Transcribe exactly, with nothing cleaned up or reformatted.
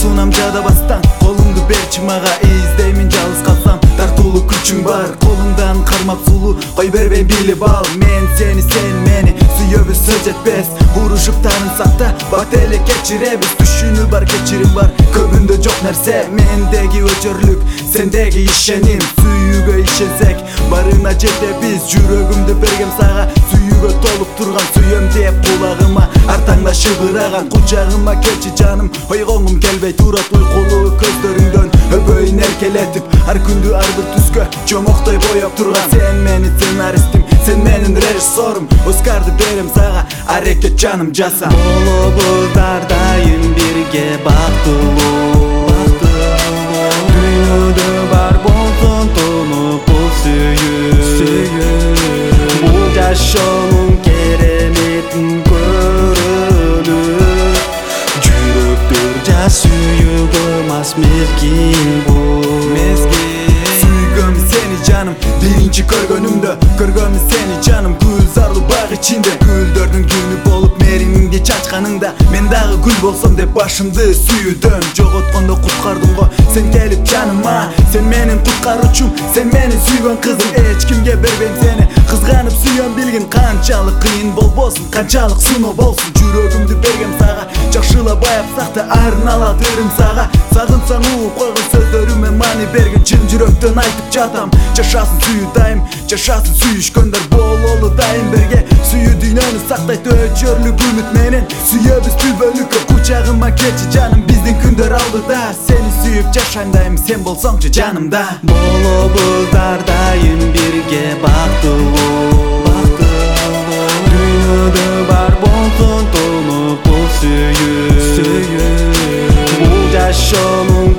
Sunam жадабастан колумду берчи мага, издеймин жалгыз калсам тартуулуу күчүң бар. Колуңдан кармап сулуу кой бербей билип ал. Мен сени, сен мени сүйөбүз сөз жетпес. Бурушуп тарынсакта бат эле кечиребиз. Түшүнүү бар, кечирим бар, көбүндө жок нерсе. Мендеги өчөрлүк, сендеги ишеним. Сүйүүгө ишенсек барына жетебиз. Жүрөгүмдү бергем сага, сүйүүгө толуп турган. Сүйөм деп кулагыма артаңда шыбыраган. Кучагыма келчи жаным, ойгоңум келбей турат. Уйкулуу көздөрүңдөн өбөйүн эркелетип, ар күндү ар бир түскө чомоктой боеп турган. Сен менин сценаристим, сен менин режиссорум. Оскарды берем сага, аракет жаным жаса. Болобуз ар дайым бирге бактылуу. Дүйнөдө бар болсун тонукул сүйүү. Бул жашоонун кереметин көрөлүп, жүрөктөр жа сүйүүгө мас мезгил бул. Сүйгөм сени жаным, биринчи көргөнүмдө. Көргөм сени жаным, гүл зарлуу бак ичинде. Гүлдөрдүн күнү болуп мериңди чачканыңда, мен дагы гүл болсом деп башымды сүйүүдөн жоготкондо куткардың го сен келип жаныма. Сен менин куткаруучум, сен менин сүйгөн кызым. Эч кимге бербейм сени, кызганып сүйөм билгин. Канчалык кыйын болбосун, канчалык суноо болсун, жүрөгүмдү бергем сага. Жакшылап аяпсак да арналат өрүм сага. Сагынсаң угуп койгон сөздөрүмө маани берген. Чын жүрөктөн айтып жатам, жашасын сүйүү дайым, жашасын сүйүшкөндөр бололу дайым берге. Сүйүү дүйнөнү сактайт өчөрлүк үмүт менен. Сүйөбүз түбөлүккө, кучагыма келчи жаным, биздин күндөр алдыда. Сени сүйүп жашайм дайым, сен болсоңчу жанымда. Болобуз ар дайым бирге бактылуу. Дүйнөдө бар болсун тонукул сүйүү. Бул жашоонун